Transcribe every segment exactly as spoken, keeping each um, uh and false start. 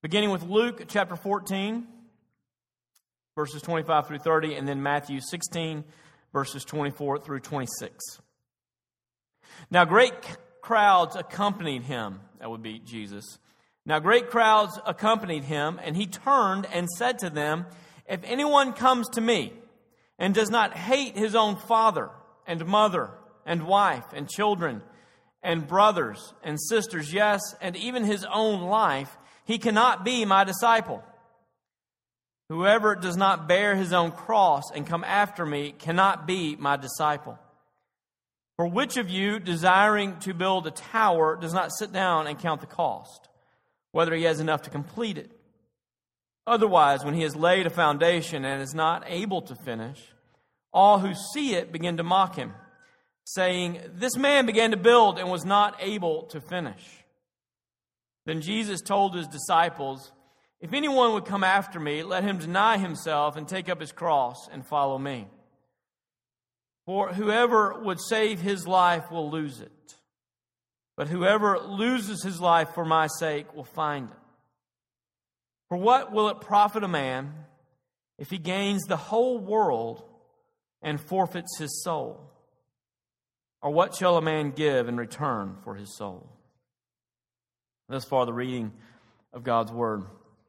Beginning with Luke chapter fourteen, verses twenty-five through thirty, and then Matthew sixteen, verses twenty-four through twenty-six. Now great crowds accompanied him. That would be Jesus. Now great crowds accompanied him, and he turned and said to them, "If anyone comes to me and does not hate his own father and mother and wife and children and brothers and sisters, yes, and even his own life, he cannot be my disciple. Whoever does not bear his own cross and come after me cannot be my disciple. For which of you, desiring to build a tower, does not sit down and count the cost, whether he has enough to complete it? Otherwise, when he has laid a foundation and is not able to finish, all who see it begin to mock him, saying, 'This man began to build and was not able to finish.' Then Jesus told his disciples, 'If anyone would come after me, let him deny himself and take up his cross and follow me. For whoever would save his life will lose it. But whoever loses his life for my sake will find it. For what will it profit a man if he gains the whole world and forfeits his soul? Or what shall a man give in return for his soul?'" Thus far, the reading of God's Word.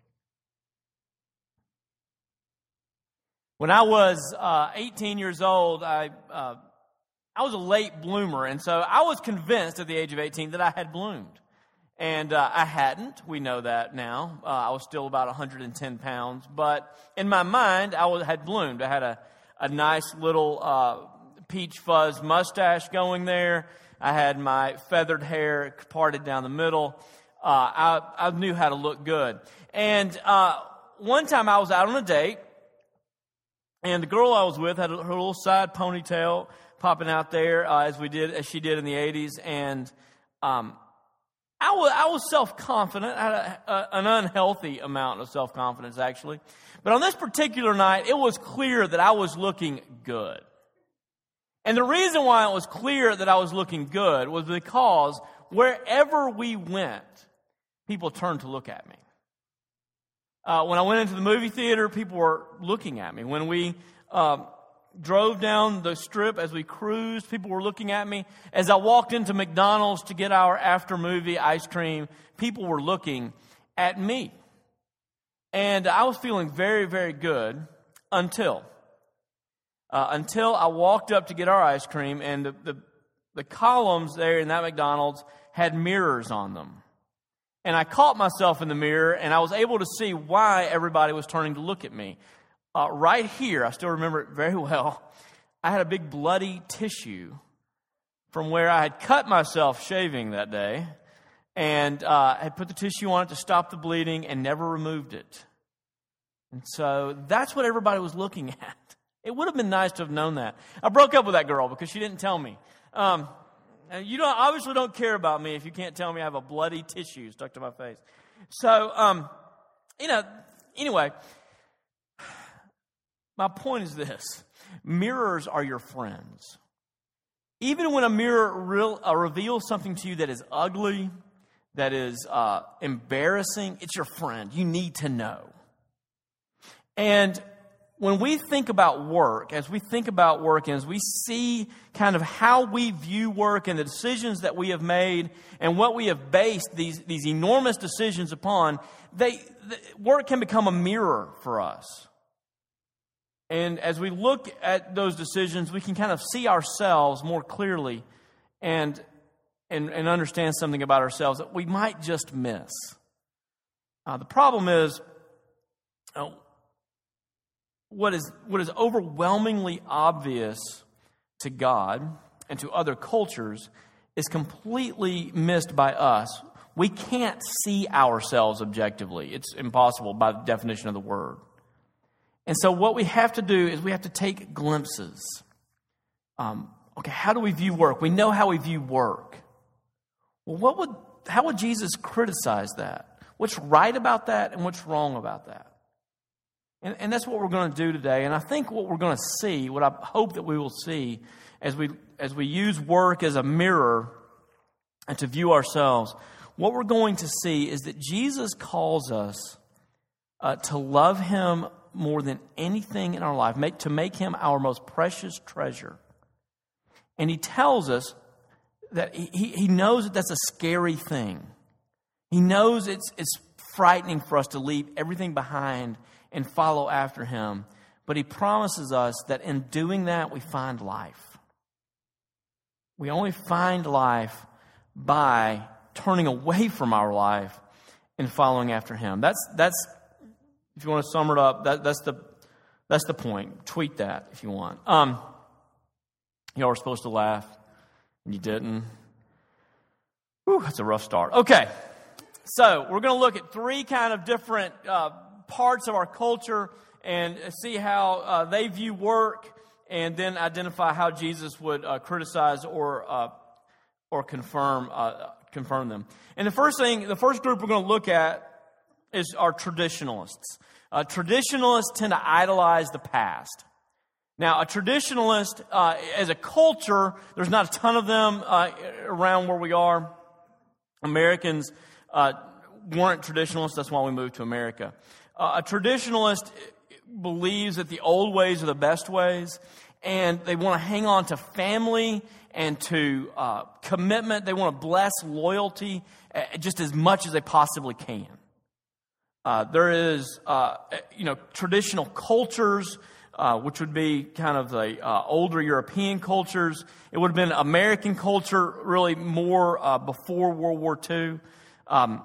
When I was uh, eighteen years old, I uh, I was a late bloomer, and so I was convinced at the age of eighteen that I had bloomed. And uh, I hadn't. We know that now. Uh, I was still about one hundred ten pounds, but in my mind, I was, had bloomed. I had a, a nice little uh, peach fuzz mustache going there. I had my feathered hair parted down the middle. Uh, I, I knew how to look good. And uh, one time I was out on a date, and the girl I was with had her little side ponytail popping out there, uh, as we did, as she did in the eighties. And um, I was, I was self-confident. I had a, a, an unhealthy amount of self-confidence, actually. But on this particular night, it was clear that I was looking good. And the reason why it was clear that I was looking good was because wherever we went, people turned to look at me. Uh, when I went into the movie theater, people were looking at me. When we uh, drove down the strip, as we cruised, people were looking at me. As I walked into McDonald's to get our after-movie ice cream, people were looking at me. And I was feeling very, very good until... Uh, until I walked up to get our ice cream, and the, the the columns there in that McDonald's had mirrors on them. And I caught myself in the mirror, and I was able to see why everybody was turning to look at me. Uh, right here, I still remember it very well, I had a big bloody tissue from where I had cut myself shaving that day, and uh, had put the tissue on it to stop the bleeding and never removed it. And so that's what everybody was looking at. It would have been nice to have known that. I broke up with that girl because she didn't tell me. Um, you don't obviously don't care about me if you can't tell me I have a bloody tissue stuck to my face. So, um, you know, anyway, my point is this. Mirrors are your friends. Even when a mirror real, uh, reveals something to you that is ugly, that is uh, embarrassing, it's your friend. You need to know. And when we think about work, as we think about work, and as we see kind of how we view work and the decisions that we have made and what we have based these, these enormous decisions upon, they, the, work can become a mirror for us. And as we look at those decisions, we can kind of see ourselves more clearly and, and, and understand something about ourselves that we might just miss. Uh, the problem is, uh, What is what is overwhelmingly obvious to God and to other cultures is completely missed by us. We can't see ourselves objectively. It's impossible by the definition of the word. And so what we have to do is we have to take glimpses. Um, okay, how do we view work? We know how we view work. Well, what would how would Jesus criticize that? What's right about that and what's wrong about that? And, and that's what we're going to do today. And I think what we're going to see, what I hope that we will see as we as we use work as a mirror and to view ourselves, what we're going to see is that Jesus calls us uh, to love him more than anything in our life, make, to make him our most precious treasure. And he tells us that he, he knows that that's a scary thing. He knows it's it's frightening for us to leave everything behind and follow after him. But he promises us that in doing that, we find life. We only find life by turning away from our life and following after him. That's that's if you want to sum it up, that, that's the that's the point. Tweet that if you want. Um, y'all were supposed to laugh, and you didn't. Whew, that's a rough start. Okay, so we're going to look at three kind of different uh, parts of our culture and see how uh, they view work, and then identify how Jesus would uh, criticize or uh, or confirm uh, confirm them. And the first thing, the first group we're going to look at is our traditionalists. Uh, traditionalists tend to idolize the past. Now, a traditionalist, uh, as a culture, there's not a ton of them uh, around where we are. Americans uh, weren't traditionalists. That's why we moved to America. Uh, a traditionalist believes that the old ways are the best ways, and they want to hang on to family and to uh, commitment. They want to bless loyalty uh, just as much as they possibly can. Uh, there is, uh, you know, traditional cultures, uh, which would be kind of the uh, older European cultures. It would have been American culture really more uh, before World War Two. Um,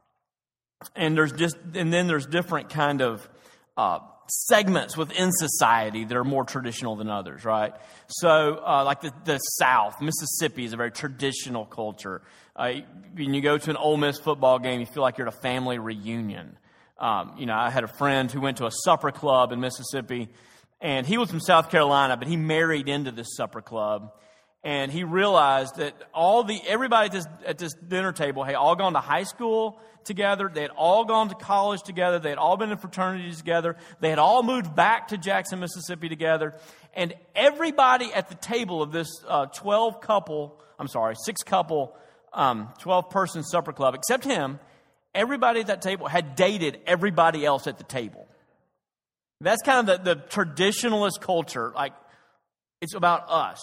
and there's just, and then there's different kind of uh, segments within society that are more traditional than others, right? So, uh, like the, the South, Mississippi is a very traditional culture. Uh, when you go to an Ole Miss football game, you feel like you're at a family reunion. Um, you know, I had a friend who went to a supper club in Mississippi, and he was from South Carolina, but he married into this supper club, and he realized that all the everybody at this, at this dinner table had all gone to high school together. They had all gone to college together. They had all been in fraternities together. They had all moved back to Jackson, Mississippi together, and everybody at the table of this uh, twelve couple, I'm sorry, six couple, um, twelve person supper club, except him. Everybody at that table had dated everybody else at the table. That's kind of the, the traditionalist culture. Like, it's about us.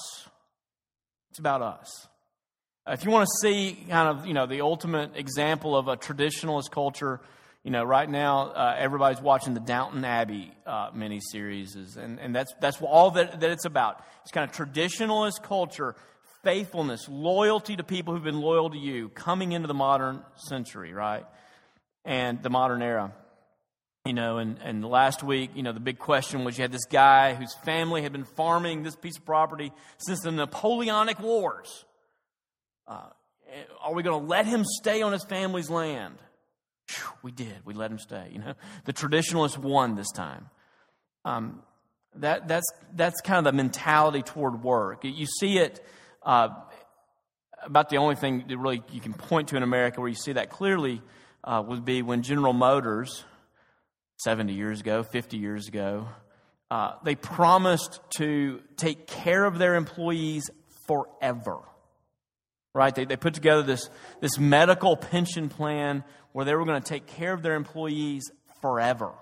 It's about us. Uh, if you want to see kind of, you know, the ultimate example of a traditionalist culture, you know, right now uh, everybody's watching the Downton Abbey uh, miniseries, and and that's that's all that that it's about. It's kind of traditionalist culture, faithfulness, loyalty to people who've been loyal to you, coming into the modern century, right? And the modern era. You know, and, and last week, you know, the big question was you had this guy whose family had been farming this piece of property since the Napoleonic Wars. Uh, are we going to let him stay on his family's land? Whew, we did. We let him stay. You know, the traditionalists won this time. Um, that that's that's kind of the mentality toward work. You see it uh, about the only thing that really you can point to in America where you see that clearly uh, would be when General Motors, seventy years ago, fifty years ago, uh, they promised to take care of their employees forever. Right? They they put together this, this medical pension plan where they were going to take care of their employees forever.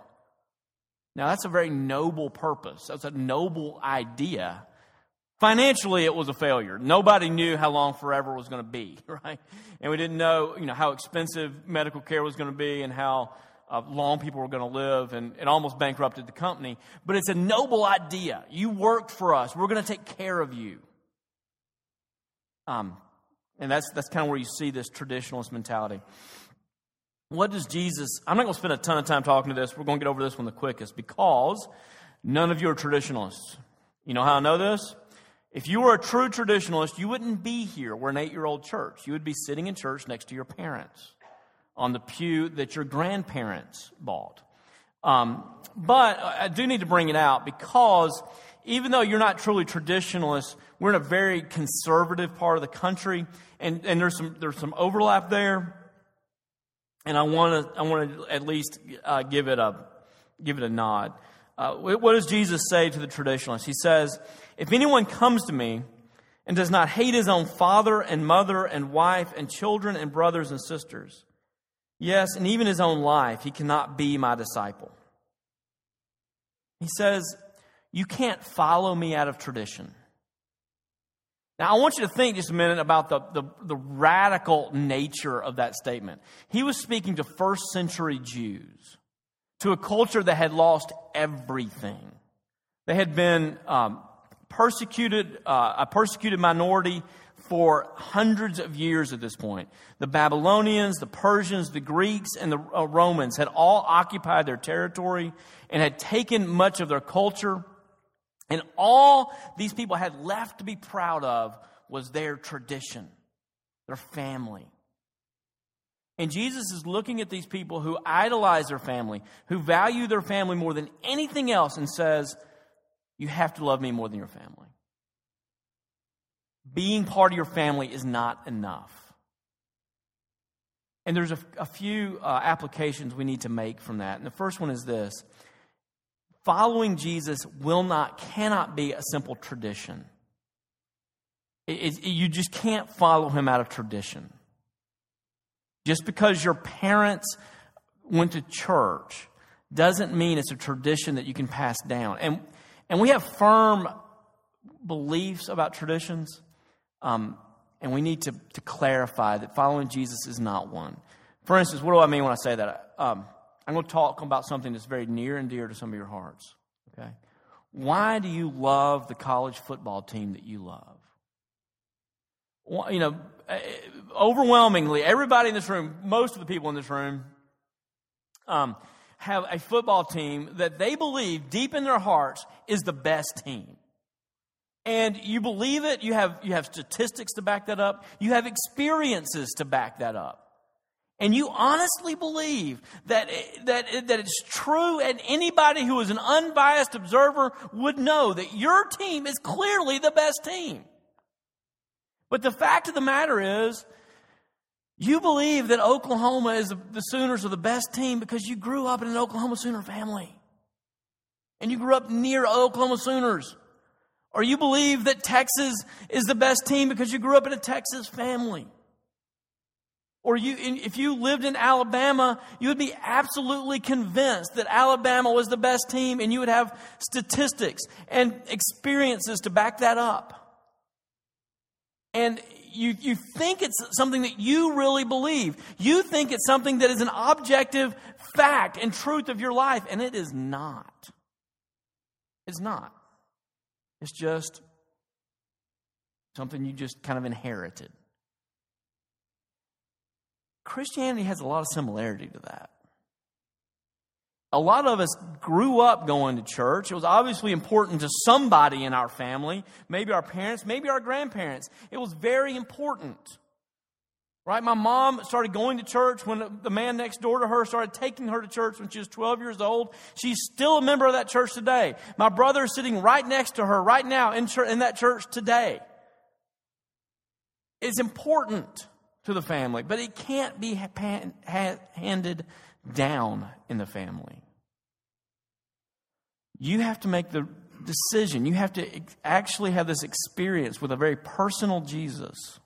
Now, that's a very noble purpose. That's a noble idea. Financially, it was a failure. Nobody knew how long forever was going to be, right? And we didn't know, you know, how expensive medical care was going to be and how uh, long people were going to live, and it almost bankrupted the company. But it's a noble idea. You worked for us. We're going to take care of you. Um, and that's that's kind of where you see this traditionalist mentality. What does Jesus... I'm not going to spend a ton of time talking to this. We're going to get over this one the quickest because none of you are traditionalists. You know how I know this? If you were a true traditionalist, you wouldn't be here. We're an eight-year-old church. You would be sitting in church next to your parents on the pew that your grandparents bought. Um, but I do need to bring it out because even though you're not truly traditionalists, we're in a very conservative part of the country, and, and there's some there's some overlap there. And I want to I want to at least uh, give it a give it a nod. Uh, what does Jesus say to the traditionalists? He says, "If anyone comes to me and does not hate his own father and mother and wife and children and brothers and sisters, yes, and even his own life, he cannot be my disciple. He says, you can't follow me out of tradition. Now, I want you to think just a minute about the, the, the radical nature of that statement. He was speaking to first century Jews, to a culture that had lost everything. They had been um, persecuted, uh, a persecuted minority for hundreds of years at this point. The Babylonians, the Persians, the Greeks, and the uh, Romans had all occupied their territory and had taken much of their culture. And all these people had left to be proud of was their tradition, their family. And Jesus is looking at these people who idolize their family, who value their family more than anything else, and says, you have to love me more than your family. Being part of your family is not enough. And there's a, a few uh, applications we need to make from that. And the first one is this. Following Jesus will not, cannot be a simple tradition. It, it, you just can't follow him out of tradition. Just because your parents went to church doesn't mean it's a tradition that you can pass down. And, and we have firm beliefs about traditions, um, and we need to, to clarify that following Jesus is not one. For instance, what do I mean when I say that? Um, I'm going to talk about something that's very near and dear to some of your hearts. Okay, why do you love the college football team that you love? Well, you know, overwhelmingly, everybody in this room, most of the people in this room, um, have a football team that they believe deep in their hearts is the best team. And you believe it. You have you have statistics to back that up. You have experiences to back that up. And you honestly believe that, that, that it's true, and anybody who is an unbiased observer would know that your team is clearly the best team. But the fact of the matter is, you believe that Oklahoma is the, the Sooners are the best team because you grew up in an Oklahoma Sooner family. And you grew up near Oklahoma Sooners. Or you believe that Texas is the best team because you grew up in a Texas family. Or you, if you lived in Alabama, you would be absolutely convinced that Alabama was the best team, and you would have statistics and experiences to back that up. And you, you think it's something that you really believe. You think it's something that is an objective fact and truth of your life, and it is not. It's not. It's just something you just kind of inherited. Christianity has a lot of similarity to that. A lot of us grew up going to church. It was obviously important to somebody in our family, maybe our parents, maybe our grandparents. It was very important. Right? My mom started going to church when the man next door to her started taking her to church when she was twelve years old. She's still a member of that church today. My brother is sitting right next to her right now in, church, in that church today. It's important to the family, but it can't be ha- ha- handed down in the family. You have to make the decision. You have to ex- actually have this experience with a very personal Jesus.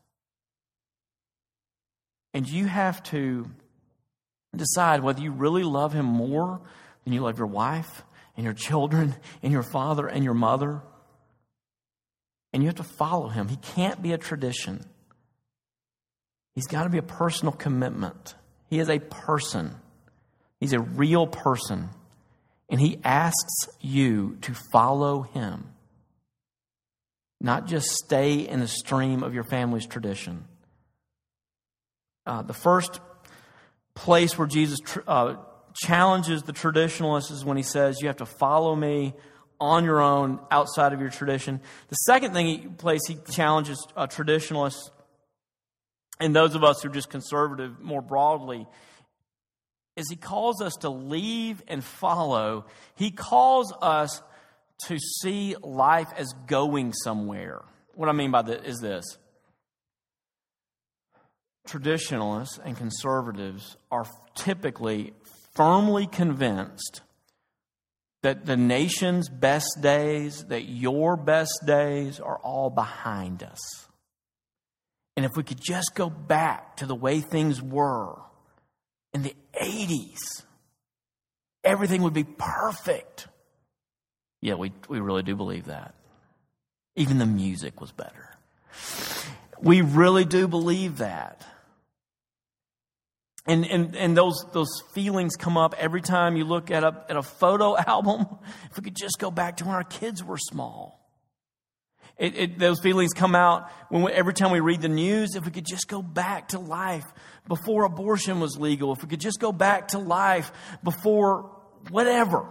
And you have to decide whether you really love him more than you love your wife and your children and your father and your mother. And you have to follow him. He can't be a tradition. He's got to be a personal commitment. He is a person. He's a real person. And he asks you to follow him. Not just stay in the stream of your family's tradition. Uh, the first place where Jesus tr- uh, challenges the traditionalists is when he says, you have to follow me on your own outside of your tradition. The second thing he, place he challenges uh, traditionalists and those of us who are just conservative more broadly, is he calls us to leave and follow. He calls us to see life as going somewhere. What I mean by that is this. Traditionalists and conservatives are typically firmly convinced that the nation's best days, that your best days are all behind us. And if we could just go back to the way things were in the eighties, everything would be perfect. Yeah, we, we really do believe that. Even the music was better. We really do believe that. And and and those those feelings come up every time you look at a at a photo album. If we could just go back to when our kids were small. It, it, those feelings come out when we, every time we read the news. If we could just go back to life before abortion was legal. If we could just go back to life before whatever.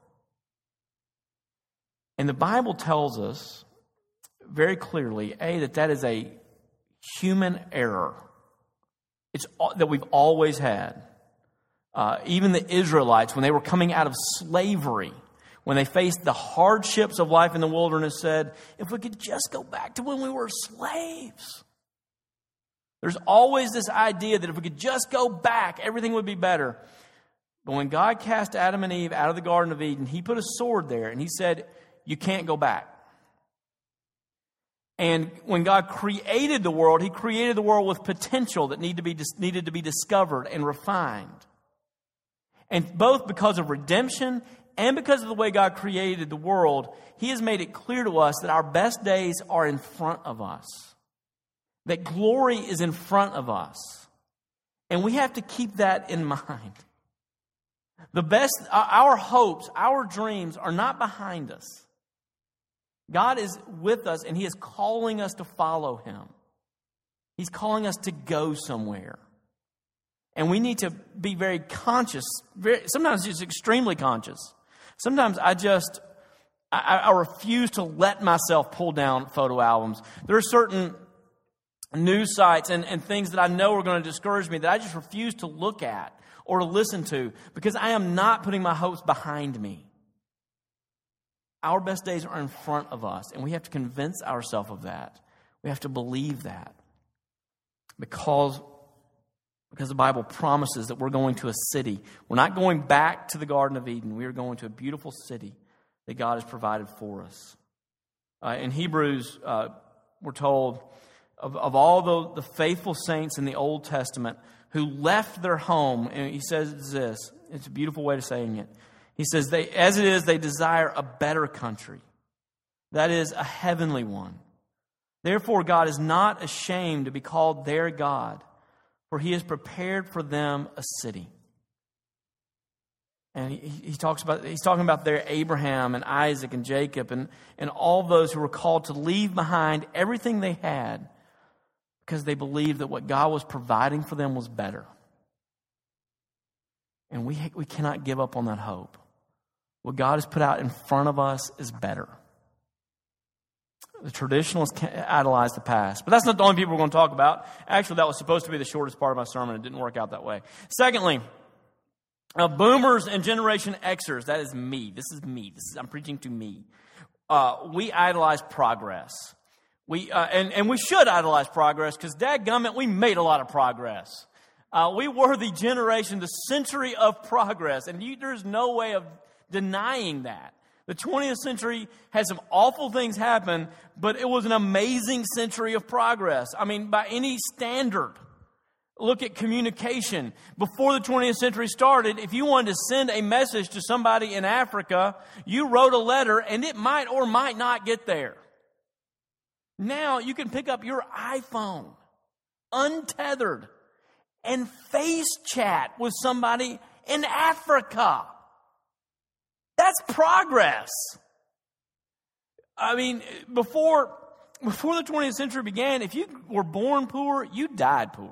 And the Bible tells us very clearly, A, that that is a human error. It's that we've always had. Uh, even the Israelites, when they were coming out of slavery, when they faced the hardships of life in the wilderness, said, if we could just go back to when we were slaves. There's always this idea that if we could just go back, everything would be better. But when God cast Adam and Eve out of the Garden of Eden, He put a sword there and He said, you can't go back. And when God created the world, He created the world with potential that needed to be, needed to be discovered and refined. And both because of redemption and because of the way God created the world, He has made it clear to us that our best days are in front of us. That glory is in front of us. And we have to keep that in mind. The best, our hopes, our dreams are not behind us. God is with us and He is calling us to follow Him. He's calling us to go somewhere. And we need to be very conscious, very, sometimes just extremely conscious. Sometimes I just, I, I refuse to let myself pull down photo albums. There are certain news sites and, and things that I know are going to discourage me that I just refuse to look at or to listen to because I am not putting my hopes behind me. Our best days are in front of us, and we have to convince ourselves of that. We have to believe that. Because, because the Bible promises that we're going to a city. We're not going back to the Garden of Eden. We are going to a beautiful city that God has provided for us. Uh, in Hebrews, uh, we're told of, of all the, the faithful saints in the Old Testament who left their home, and he says this, it's a beautiful way of saying it. He says, they, as it is, they desire a better country. That is, a heavenly one. Therefore, God is not ashamed to be called their God, for He has prepared for them a city. And he, he talks about, he's talking about their Abraham and Isaac and Jacob and, and all those who were called to leave behind everything they had because they believed that what God was providing for them was better. And we, we cannot give up on that hope. What God has put out in front of us is better. The traditionalists can't idolize the past. But that's not the only people we're going to talk about. Actually, that was supposed to be the shortest part of my sermon. It didn't work out that way. Secondly, uh, boomers and Generation Xers. That is me. This is me. This is, I'm preaching to me. Uh, we idolize progress. We uh, and, and we should idolize progress because, dadgummit, we made a lot of progress. Uh, we were the generation, the century of progress. And you, there's no way of denying that. The twentieth century had some awful things happen, but it was an amazing century of progress. I mean, by any standard. Look at communication. Before the twentieth century started, if you wanted to send a message to somebody in Africa, you wrote a letter and it might or might not get there. Now you can pick up your iPhone, untethered, and face chat with somebody in Africa. That's progress. I mean, before, before the twentieth century began, if you were born poor, you died poor.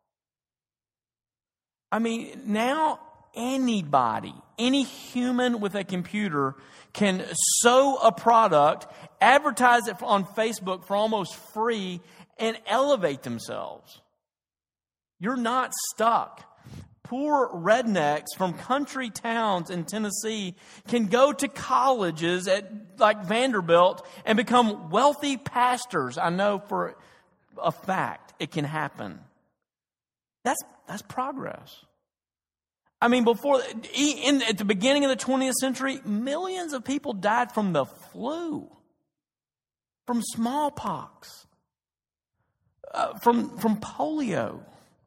I mean, now anybody, any human with a computer can sew a product, advertise it on Facebook for almost free, and elevate themselves. You're not stuck. Poor rednecks from country towns in Tennessee can go to colleges at like Vanderbilt and become wealthy pastors. I know for a fact it can happen. That's that's progress. I mean, before, in, at the beginning of the twentieth century, millions of people died from the flu, from smallpox, uh, from, from polio.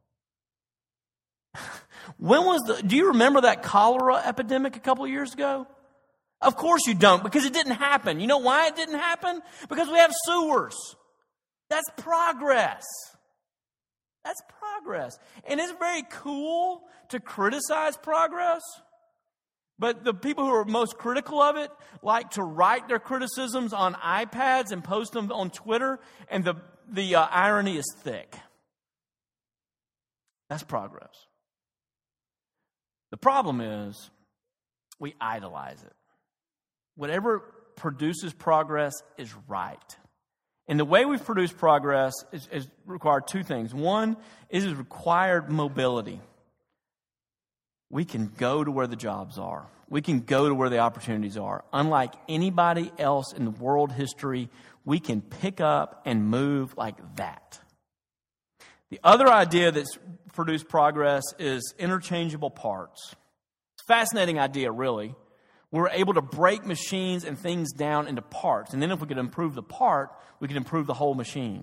When was the, do you remember that cholera epidemic a couple of years ago? Of course you don't, because it didn't happen. You know why it didn't happen? Because we have sewers. That's progress. That's progress. And it's very cool to criticize progress, but the people who are most critical of it like to write their criticisms on iPads and post them on Twitter, and the, the uh, irony is thick. That's progress. The problem is we idolize it. Whatever produces progress is right. And the way we've produced progress is, is required two things. One is it required mobility. We can go to where the jobs are. We can go to where the opportunities are. Unlike anybody else in the world history, we can pick up and move like that. The other idea that's produced progress is interchangeable parts. It's a fascinating idea, really. We're able to break machines and things down into parts. And then if we could improve the part, we could improve the whole machine.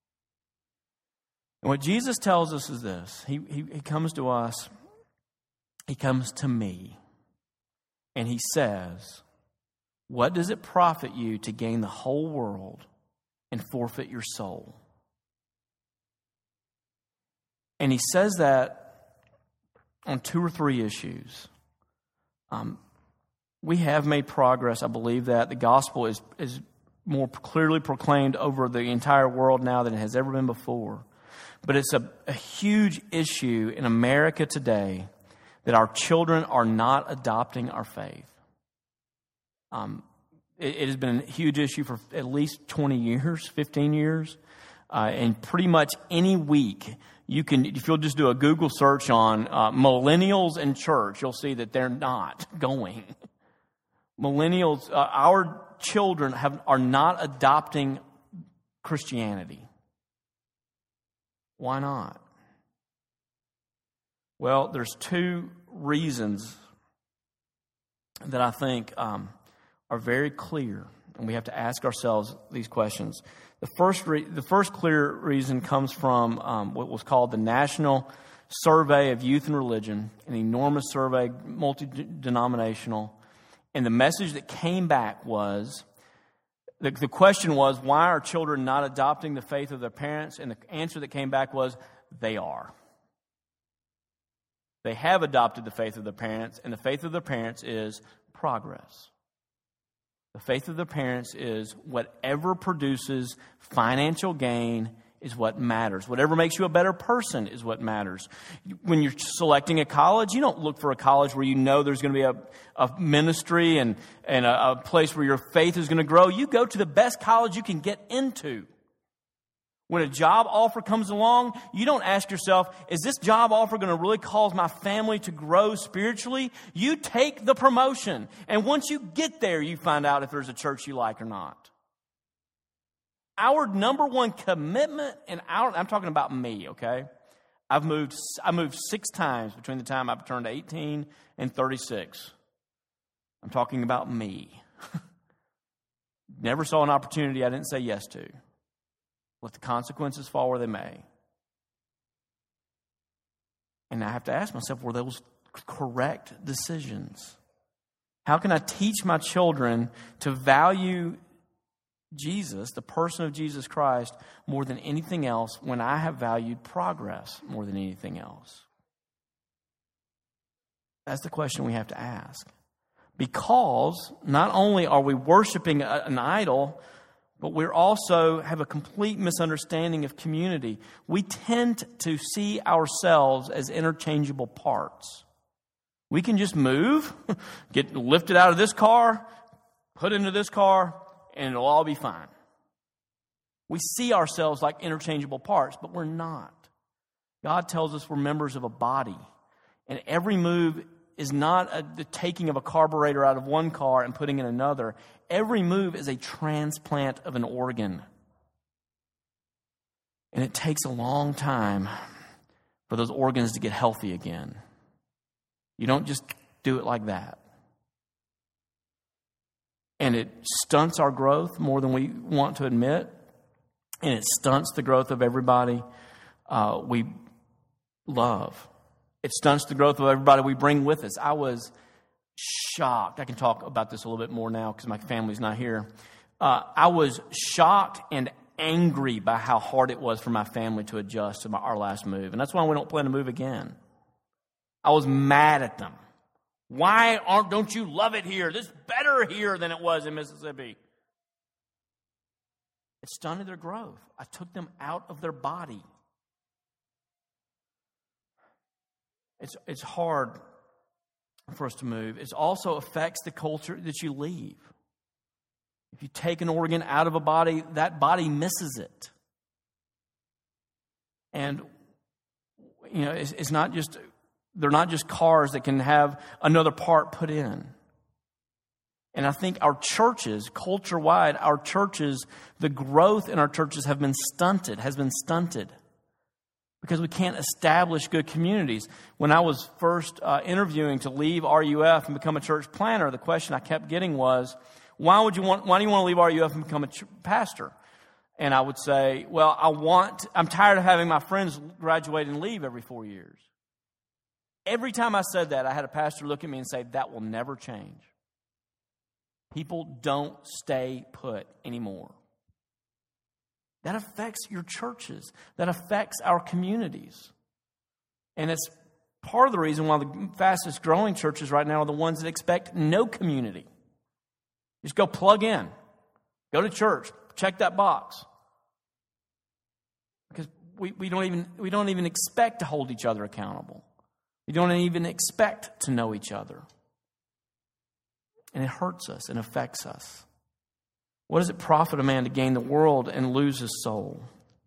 And what Jesus tells us is this. He, he, he comes to us. He comes to me. And he says, what does it profit you to gain the whole world and forfeit your soul? And he says that on two or three issues. Um, we have made progress. I believe that the gospel is, is more clearly proclaimed over the entire world now than it has ever been before. But it's a, a huge issue in America today that our children are not adopting our faith. Um, it, it has been a huge issue for at least twenty years, fifteen years. Uh, and pretty much any week, you can, if you'll just do a Google search on uh, millennials in church, you'll see that they're not going. Millennials, uh, our children have are not adopting Christianity. Why not? Well, there's two reasons that I think um, are very clear, and we have to ask ourselves these questions. The first, re- the first clear reason comes from um, what was called the National Survey of Youth and Religion, an enormous survey, multi-denominational. And the message that came back was, the, the question was, why are children not adopting the faith of their parents? And the answer that came back was, they are. They have adopted the faith of their parents, and the faith of their parents is progress. The faith of their parents is whatever produces financial gain is what matters. Whatever makes you a better person is what matters. When you're selecting a college, you don't look for a college where you know there's going to be a, a ministry and, and a, a place where your faith is going to grow. You go to the best college you can get into. When a job offer comes along, you don't ask yourself, is this job offer going to really cause my family to grow spiritually? You take the promotion. And once you get there, you find out if there's a church you like or not. Our number one commitment in our, I'm talking about me, okay? I've moved, I moved six times between the time I turned eighteen and thirty-six. I'm talking about me. Never saw an opportunity I didn't say yes to. Let the consequences fall where they may. And I have to ask myself, were those correct decisions? How can I teach my children to value Jesus, the person of Jesus Christ, more than anything else when I have valued progress more than anything else? That's the question we have to ask. Because not only are we worshiping a, an idol, but we also have a complete misunderstanding of community. We tend to see ourselves as interchangeable parts. We can just move, get lifted out of this car, put into this car, and it'll all be fine. We see ourselves like interchangeable parts, but we're not. God tells us we're members of a body, and every move is not a, the taking of a carburetor out of one car and putting in another. Every move is a transplant of an organ. And it takes a long time for those organs to get healthy again. You don't just do it like that. And it stunts our growth more than we want to admit. And it stunts the growth of everybody uh, we love. It stunts the growth of everybody we bring with us. I was shocked. I can talk about this a little bit more now because my family's not here. Uh, I was shocked and angry by how hard it was for my family to adjust to my, our last move. And that's why we don't plan to move again. I was mad at them. Why aren't, don't you love it here? This is better here than it was in Mississippi. It stunted their growth. I took them out of their body. It's, it's hard for us to move. It also affects the culture that you leave. If you take an organ out of a body, that body misses it. And, you know, it's, it's not just, they're not just cars that can have another part put in. And I think our churches, culture-wide, our churches, the growth in our churches have been stunted, has been stunted. Because we can't establish good communities. When I was first uh, interviewing to leave R U F and become a church planner, the question I kept getting was, why would you want, why do you want to leave R U F and become a ch- pastor? And I would say, well, I want, I'm tired of having my friends graduate and leave every four years. Every time I said that, I had a pastor look at me and say, that will never change. People don't stay put anymore. That affects your churches. That affects our communities. And it's part of the reason why the fastest growing churches right now are the ones that expect no community. Just go plug in. Go to church. Check that box. Because we, we don't even we don't even expect to hold each other accountable. We don't even expect to know each other. And it hurts us and affects us. What does it profit a man to gain the world and lose his soul?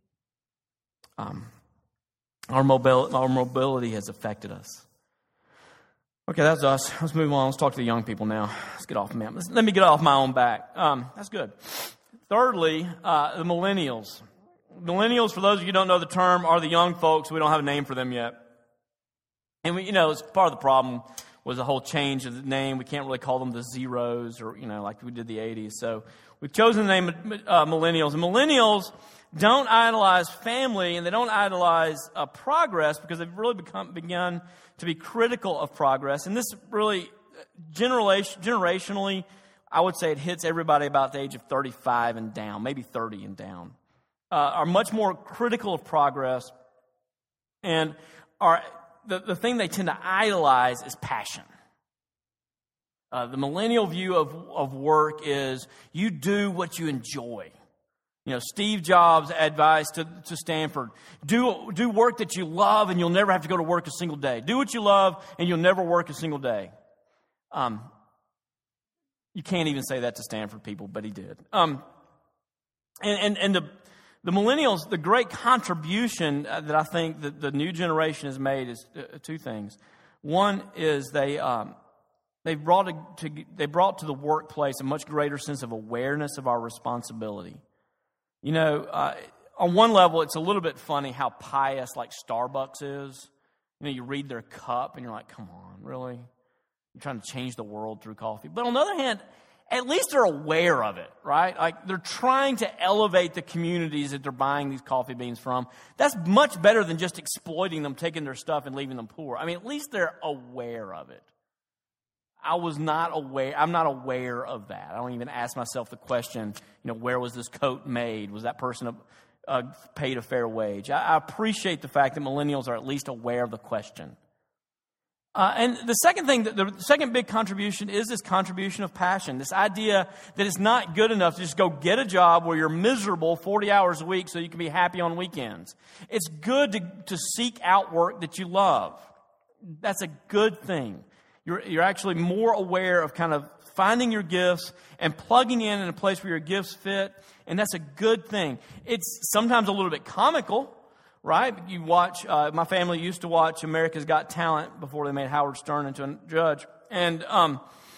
Um, our, mobility, our mobility has affected us. Okay, that's us. Let's move on. Let's talk to the young people now. Let's get off, man. Let's, let me get off my own back. Um, that's good. Thirdly, uh, the millennials. Millennials, for those of you who don't know the term, are the young folks. We don't have a name for them yet. And we, you know, it's part of the problem was the whole change of the name. We can't really call them the zeros or, you know, like we did the eighties. So we've chosen the name uh, millennials. And millennials don't idolize family and they don't idolize uh, progress because they've really become begun to be critical of progress. And this really, generation, generationally, I would say it hits everybody about the age of thirty-five and down, maybe thirty and down, uh, are much more critical of progress and are... The, the thing they tend to idolize is passion. Uh, the millennial view of, of work is you do what you enjoy. You know, Steve Jobs' advice to, to Stanford, do, do work that you love and you'll never have to go to work a single day. Do what you love and you'll never work a single day. Um, you can't even say that to Stanford people, but he did. Um, and, and, and the... The millennials, the great contribution that I think that the new generation has made is two things. One is they um, they brought to, to they brought to the workplace a much greater sense of awareness of our responsibility. You know, uh, on one level, it's a little bit funny how pious like Starbucks is. You know, you read their cup and you're like, "Come on, really? You're trying to change the world through coffee?" But on the other hand, at least they're aware of it, right? Like they're trying to elevate the communities that they're buying these coffee beans from. That's much better than just exploiting them, taking their stuff and leaving them poor. I mean, at least they're aware of it. I was not aware, I'm not aware of that. I don't even ask myself the question, you know, where was this coat made? Was that person uh, paid a fair wage? I, I appreciate the fact that millennials are at least aware of the question. Uh, and the second thing, the second big contribution is this contribution of passion. This idea that it's not good enough to just go get a job where you're miserable forty hours a week so you can be happy on weekends. It's good to, to seek out work that you love. That's a good thing. You're, you're actually more aware of kind of finding your gifts and plugging in in a place where your gifts fit. And that's a good thing. It's sometimes a little bit comical. Right? You watch, uh, my family used to watch America's Got Talent before they made Howard Stern into a judge. And um,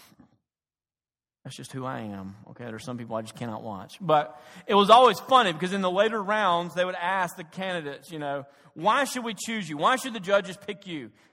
that's just who I am. Okay, there's some people I just cannot watch. But it was always funny because in the later rounds, they would ask the candidates, you know, why should we choose you? Why should the judges pick you?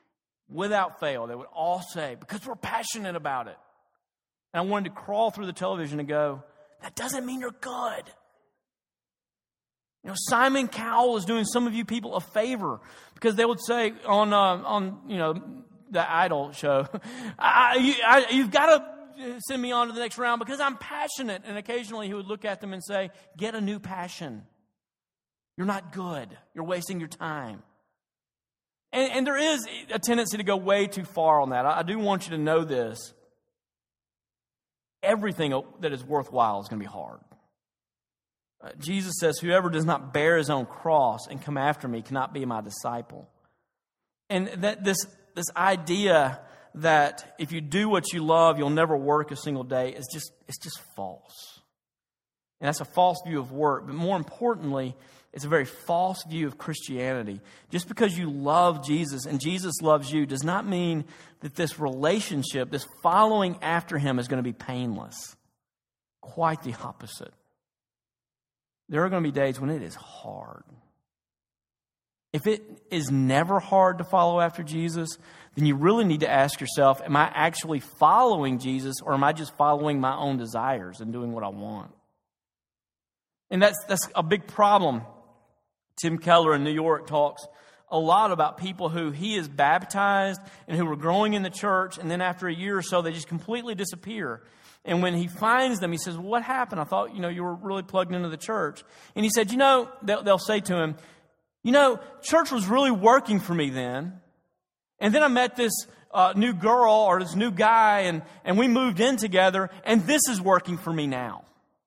without fail, they would all say, because we're passionate about it. And I wanted to crawl through the television and go, that doesn't mean you're good. You know, Simon Cowell is doing some of you people a favor because they would say on, uh, on you know, the Idol show, I, you, I, you've got to send me on to the next round because I'm passionate. And occasionally he would look at them and say, get a new passion. You're not good. You're wasting your time. And, and there is a tendency to go way too far on that. I, I do want you to know this. Everything that is worthwhile is going to be hard. Uh, Jesus says, whoever does not bear his own cross and come after me cannot be my disciple. And that this, this idea that if you do what you love, you'll never work a single day is just, it's just false. And that's a false view of work. But more importantly, it's a very false view of Christianity. Just because you love Jesus and Jesus loves you does not mean that this relationship, this following after him is going to be painless. Quite the opposite. There are going to be days when it is hard. If it is never hard to follow after Jesus, then you really need to ask yourself, am I actually following Jesus or am I just following my own desires and doing what I want? And that's that's a big problem. Tim Keller in New York talks a lot about people who he is baptized and who were growing in the church, and then after a year or so, they just completely disappear. And when he finds them, he says, well, what happened? I thought, you know, you were really plugged into the church. And he said, you know, they'll, they'll say to him, you know, church was really working for me then. And then I met this uh, new girl or this new guy, and, and we moved in together, and this is working for me now.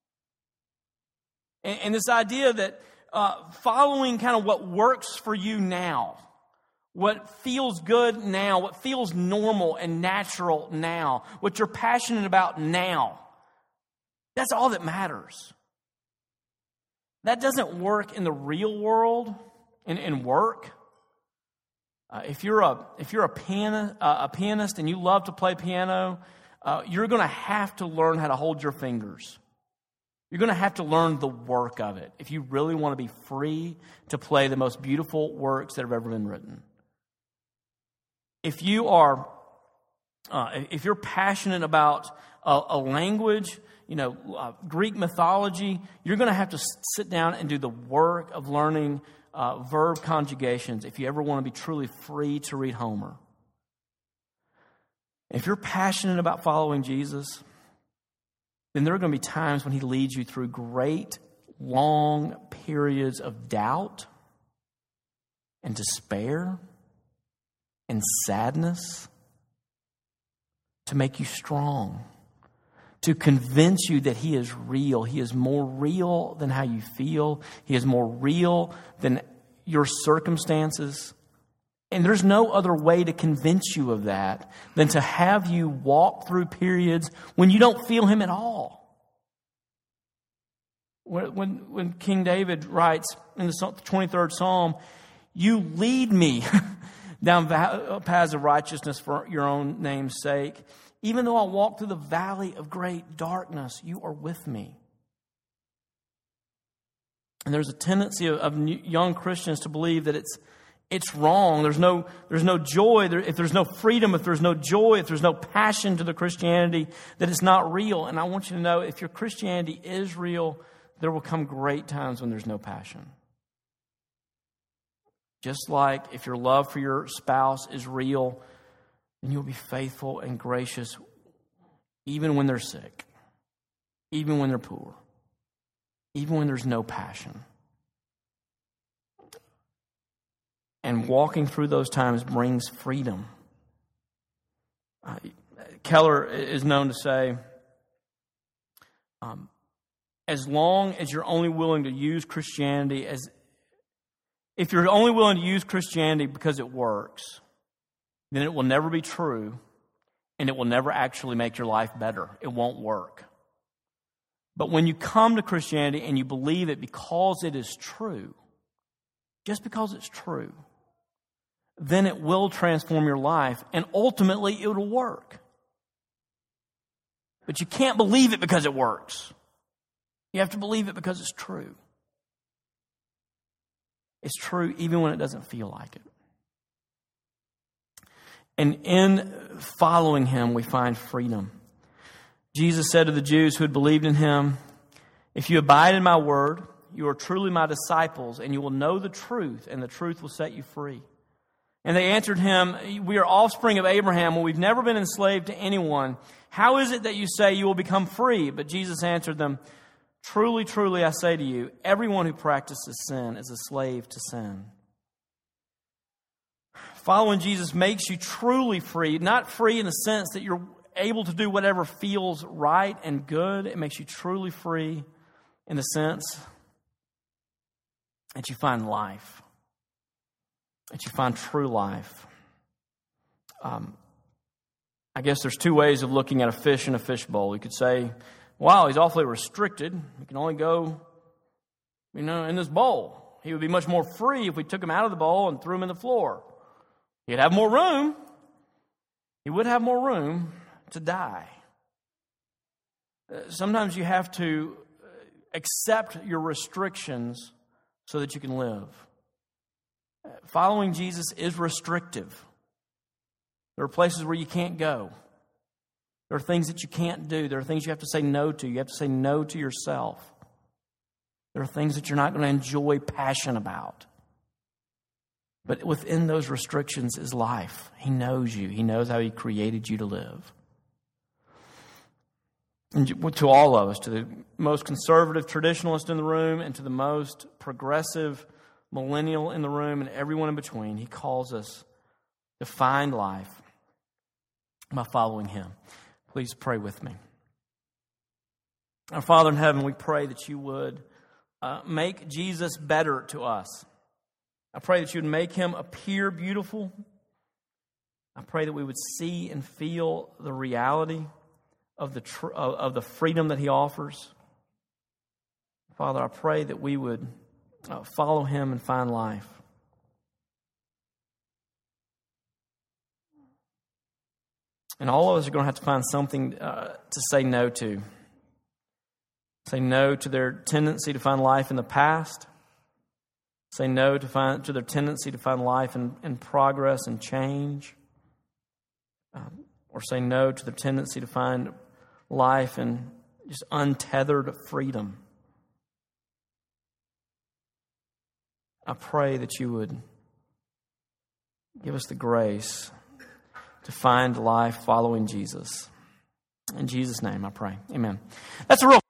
And, and this idea that uh, following kind of what works for you now, what feels good now, what feels normal and natural now, what you're passionate about now, that's all that matters. That doesn't work in the real world, in, in work. Uh, if you're a if you're a pianist, uh, a pianist and you love to play piano, uh, you're going to have to learn how to hold your fingers. You're going to have to learn the work of it if you really want to be free to play the most beautiful works that have ever been written. If you are, uh, if you're passionate about a, a language, you know, uh, Greek mythology, you're going to have to sit down and do the work of learning uh, verb conjugations if you ever want to be truly free to read Homer. If you're passionate about following Jesus, then there are going to be times when he leads you through great, long periods of doubt and despair and sadness to make you strong, to convince you that he is real. He is more real than how you feel. He is more real than your circumstances. And there's no other way to convince you of that than to have you walk through periods when you don't feel him at all. When, when, when King David writes in the twenty-third Psalm, you lead me down paths of righteousness for your own name's sake. Even though I walk through the valley of great darkness, you are with me. And there's a tendency of, of young Christians to believe that it's it's wrong. There's no there's no joy. There, if there's no freedom, if there's no joy, if there's no passion to the Christianity, that it's not real. And I want you to know, if your Christianity is real, there will come great times when there's no passion. Just like if your love for your spouse is real, then you'll be faithful and gracious even when they're sick, even when they're poor, even when there's no passion. And walking through those times brings freedom. Uh, Keller is known to say, um, as long as you're only willing to use Christianity as If you're only willing to use Christianity because it works, then it will never be true, and it will never actually make your life better. It won't work. But when you come to Christianity and you believe it because it is true, just because it's true, then it will transform your life, and ultimately it will work. But you can't believe it because it works. You have to believe it because it's true. It's true even when it doesn't feel like it. And in following him, we find freedom. Jesus said to the Jews who had believed in him, "If you abide in my word, you are truly my disciples, and you will know the truth, and the truth will set you free." And they answered him, "We are offspring of Abraham, and we've never been enslaved to anyone. How is it that you say you will become free?" But Jesus answered them, "Truly, truly, I say to you, everyone who practices sin is a slave to sin." Following Jesus makes you truly free, not free in the sense that you're able to do whatever feels right and good. It makes you truly free in the sense that you find life, that you find true life. Um, I guess there's two ways of looking at a fish in a fishbowl. You could say, wow, he's awfully restricted. He can only go, you know, in this bowl. He would be much more free if we took him out of the bowl and threw him in the floor. He'd have more room. He would have more room to die. Sometimes you have to accept your restrictions so that you can live. Following Jesus is restrictive. There are places where you can't go. There are things that you can't do. There are things you have to say no to. You have to say no to yourself. There are things that you're not going to enjoy passion about. But within those restrictions is life. He knows you. He knows how he created you to live. And to all of us, to the most conservative traditionalist in the room and to the most progressive millennial in the room and everyone in between, he calls us to find life by following him. Please pray with me. Our Father in heaven, we pray that you would uh, make Jesus better to us. I pray that you would make him appear beautiful. I pray that we would see and feel the reality of the tr- of the freedom that he offers. Father, I pray that we would uh, follow him and find life. And all of us are going to have to find something uh, to say no to. Say no to their tendency to find life in the past. Say no to find to their tendency to find life in, in progress and change. Um, or say no to their tendency to find life in just untethered freedom. I pray that you would give us the grace to find life following Jesus. In Jesus' name I pray. Amen. That's a real